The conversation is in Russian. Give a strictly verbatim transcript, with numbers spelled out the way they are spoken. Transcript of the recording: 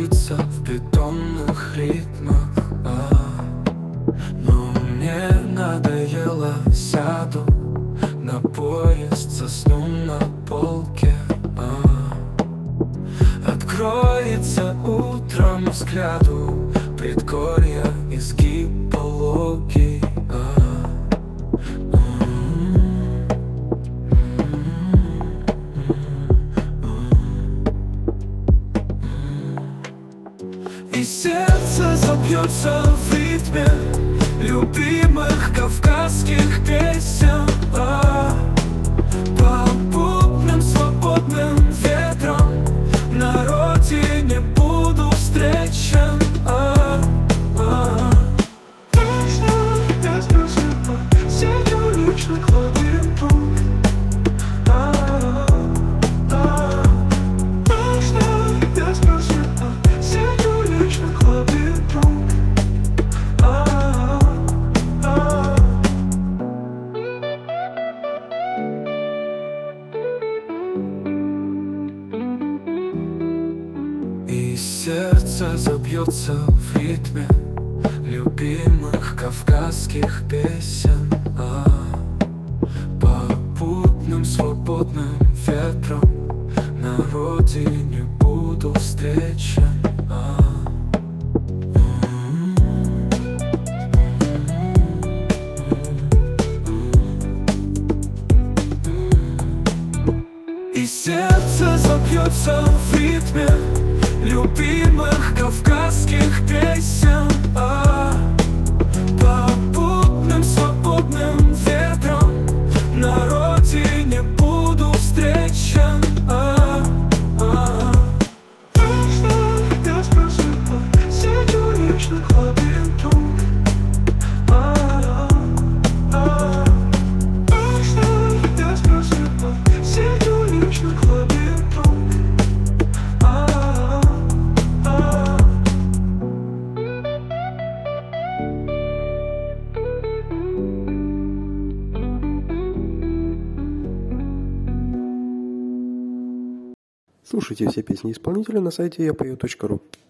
откроется в бетонных ритмах, а, но мне надоело, сяду на поезд, засну на полке, а, откроется утром взгляду предгорья изгиб пологий, а. И сердце забьется в ритме любимых кавказских песен, а, попутным свободным ветром на родине буду встречен, а, а. Я спросила, сидю лично к лабиринту, а, а. Я спросила, сидю лично к лабиринту, а, а. И сердце забьется в ритме любимых кавказских песен, а, попутным свободным ветром на родине буду встречен, а. И сердце забьется в ритме любимых кавказских песен, а, попутным свободным ветром на родине буду встречен, а, а. Я спросила, сидю лично к лабиринту, а, а. Я спросила, сидю лично к лабиринту, а, а. Слушайте все песни исполнителя на сайте я пою точка ру.